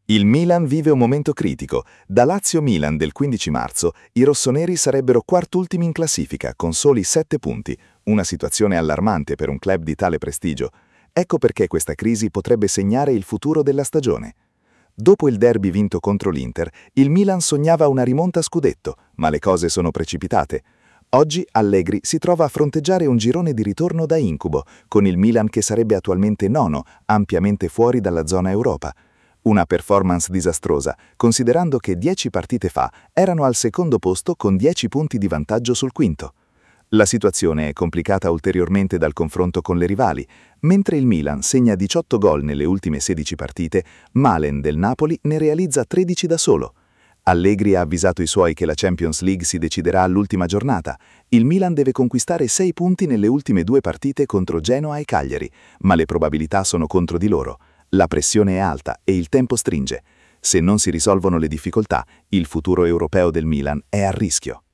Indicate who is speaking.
Speaker 1: Il Milan vive un momento critico. Da Lazio-Milan del 15 marzo, i rossoneri sarebbero quartultimi in classifica con soli 7 punti, una situazione allarmante per un club di tale prestigio. Ecco perché questa crisi potrebbe segnare il futuro della stagione. Dopo il derby vinto contro l'Inter, il Milan sognava una rimonta a scudetto, ma le cose sono precipitate. Oggi Allegri si trova a fronteggiare un girone di ritorno da incubo, con il Milan che sarebbe attualmente nono, ampiamente fuori dalla zona Europa. Una performance disastrosa, considerando che 10 partite fa erano al secondo posto con 10 punti di vantaggio sul quinto. La situazione è complicata ulteriormente dal confronto con le rivali. Mentre il Milan segna 18 gol nelle ultime 16 partite, Malen del Napoli ne realizza 13 da solo. Allegri ha avvisato i suoi che la Champions League si deciderà all'ultima giornata. Il Milan deve conquistare 6 punti nelle ultime 2 partite contro Genoa e Cagliari, ma le probabilità sono contro di loro. La pressione è alta e il tempo stringe. Se non si risolvono le difficoltà, il futuro europeo del Milan è a rischio.